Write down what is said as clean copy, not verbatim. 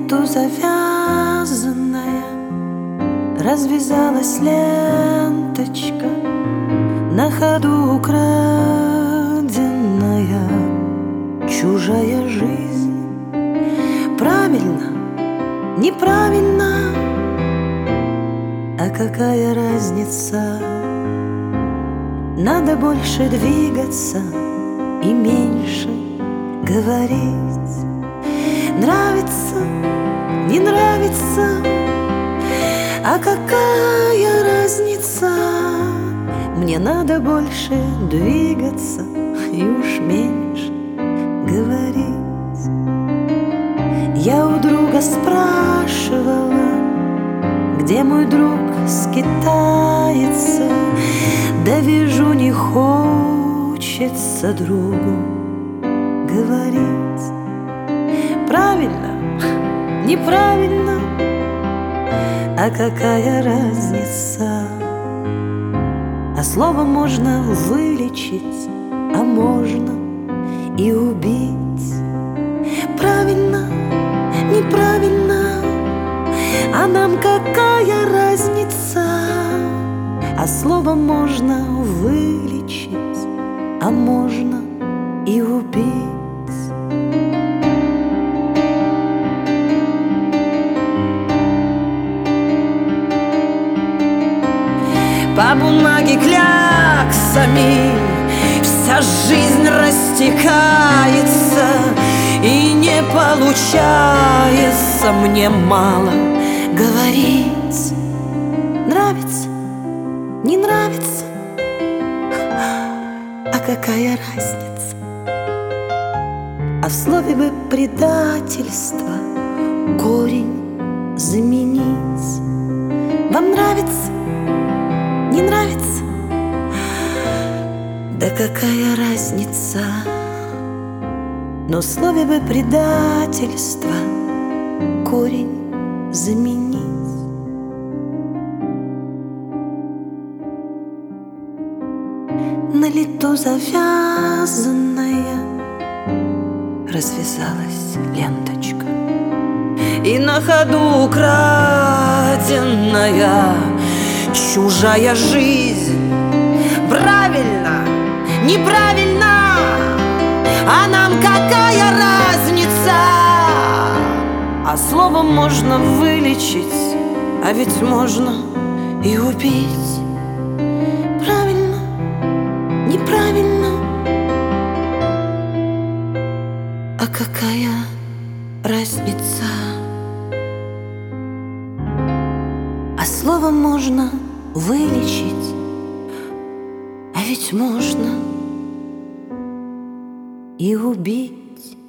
лету завязанная, развязалась ленточка, на ходу украденная чужая жизнь. Правильно, неправильно, а какая разница? Надо больше двигаться и меньше говорить. Нравится, не нравится, а какая разница? Мне надо больше двигаться и уж меньше говорить. Я у друга спрашивала, где мой друг скитается, да вижу, не хочется другу говорить. Правильно, неправильно, а какая разница? А слово можно вылечить, а можно и убить. Правильно, неправильно, а нам какая разница? А слово можно вылечить, а можно и убить. По бумаге кляксами вся жизнь растекается, и не получается мне мало говорить. Нравится, не нравится, а какая разница? А в слове бы предательство корень заменить. Вам нравится, не нравится? Да какая разница? Но в слове бы предательство корень заменить. На лету завязанная развязалась ленточка, и на ходу украденная чужая жизнь. Правильно, неправильно, а нам какая разница? А словом можно вылечить, а ведь можно и убить. Правильно, неправильно, а какая разница? А словом можно вылечить, а ведь можно и убить.